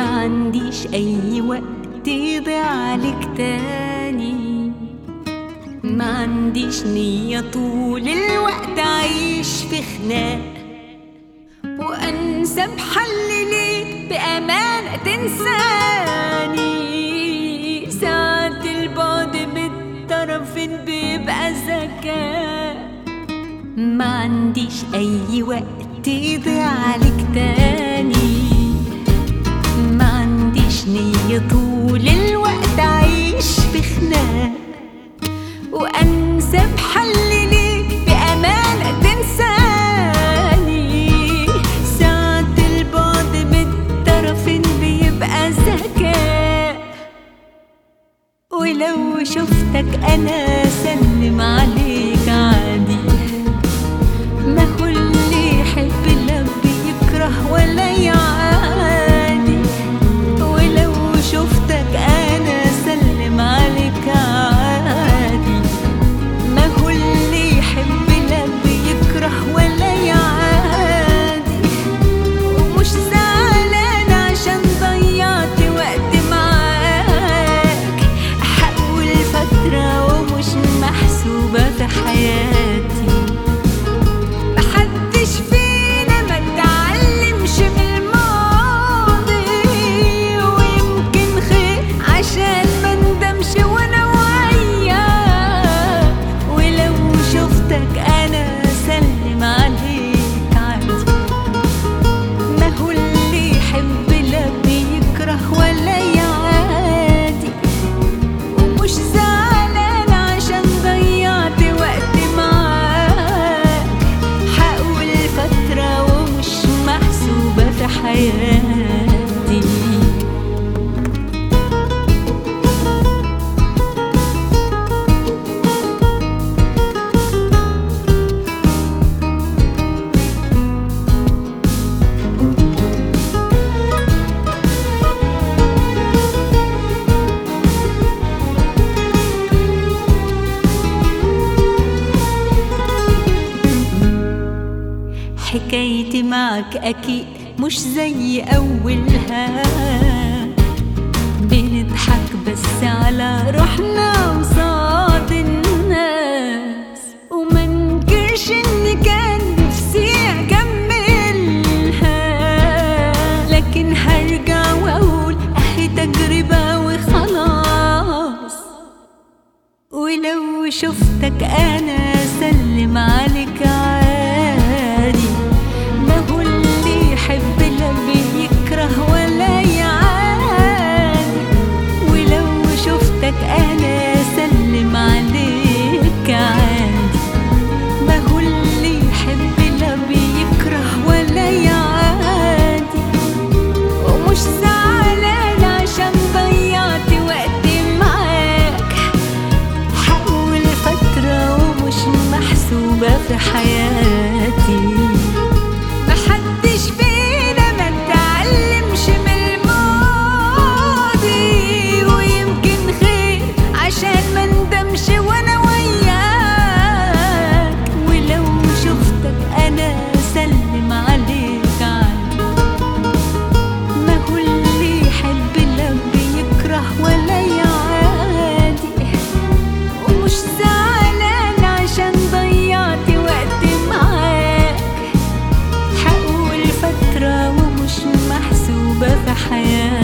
ما عنديش أي وقت يضيع عليك تاني، ما عنديش نية طول الوقت أعيش في خناق وأنسى بحل ليك بأمانة تنساني. ساعات البعد بالطرفين بيبقى ذكاء، ما عنديش أي وقت يضيع عليك تاني، ما عنديش نية طول الوقت أعيش في خناق وأنسى بحل ليك بأمانة تنساني. ساعات البعد بالطرفين بيبقى ذكاء، ولو شفتك أنا سلم عليك عادي، ما كل يحب لا بيكره ولا يعادي. ولو شفتك أنا سلم عليك عادي، ما كل يحب لا بيكره ولا يعادي. ومش زعلان عشان ضيعت وقت معاك، أحول فترة ومش محسوبة في حياتي. محدش فينا ما اتعلمش من الماضي، ويمكن خير عشان ما ندمش وانا وياك. ولو شفتك انا سلم عليك عادي، ما هو اللي يحب لا بيكره ولا يعادي. ومش زعلان عشان ضيعت وقت معاك، حقول فترة ومش محسوبة في حياتي. حكايتي معك أكيد مش زي أولها، بنضحك بس على روحنا وصاد الناس. وما ننكرش إن كان نفسي أكملها، لكن هرجع وأقول أهي تجربة وخلاص. ولو شفتك أنا سلم عليك عادي، ما هو اللي يحب لا بيكره ولا يعادي. ولو شفتك أنا سلم عليك عادي، ما هو اللي يحب لا بيكره ولا يعادي. ومش زعلان عشان ضيعت وقت معاك، حقول فترة ومش محسوبة في حياتي. محدش فينا ما اتعلمش من الماضي، ويمكن خير عشان ما ندمش وانا وياك. ولو شفتك انا سلم عليك عادي، ما هو اللي يحب لا بيكره ولا يعادي. ومش زعلان عشان ضيعت وقت معاك، حقول فترة ومش محسوبة في حياتي.